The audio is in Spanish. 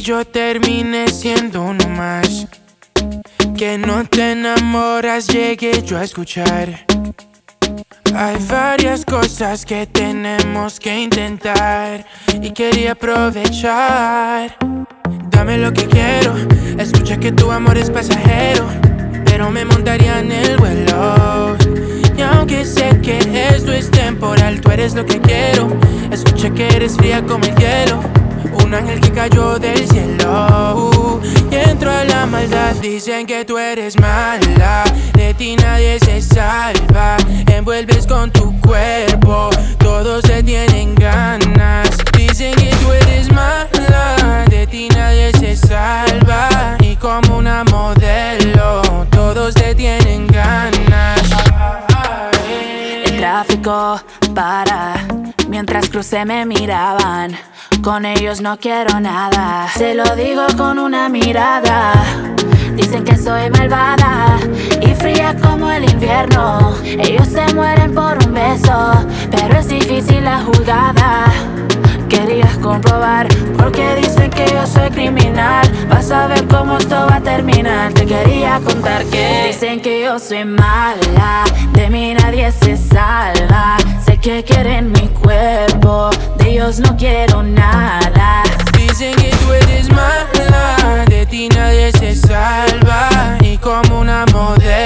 yo terminé siendo uno más. Que no te enamoras, llegué yo a escuchar. Hay varias cosas que tenemos que intentar y quería aprovechar. Dame lo que quiero, escucha que tu amor es pasajero, pero me montaría en el vuelo. Y aunque sé que esto es temporal, tú eres lo que quiero. Escucha que eres fría como el hielo, un ángel que cayó del cielo. Y entro a la maldad, dicen que tú eres mala, de ti nadie se salva. Envuelves con tu cuerpo, todos te tienen ganas. Dicen que tú eres mala, de ti nadie se salva. Y como una modelo, todos te tienen ganas. El tráfico para, mientras crucé me miraban. Con ellos no quiero nada, se lo digo con una mirada. Dicen que soy malvada y fría como el invierno. Ellos se mueren por un beso, pero es difícil la jugada. Querías comprobar porque dicen que yo soy criminal. Vas a ver cómo esto va a terminar. Te quería contar que dicen que yo soy mala, de mí nadie se salva. Sé que quieren mi cuerpo, de ellos no quiero nada. Dicen que tú eres mala, de ti nadie se salva. Y como una modelo,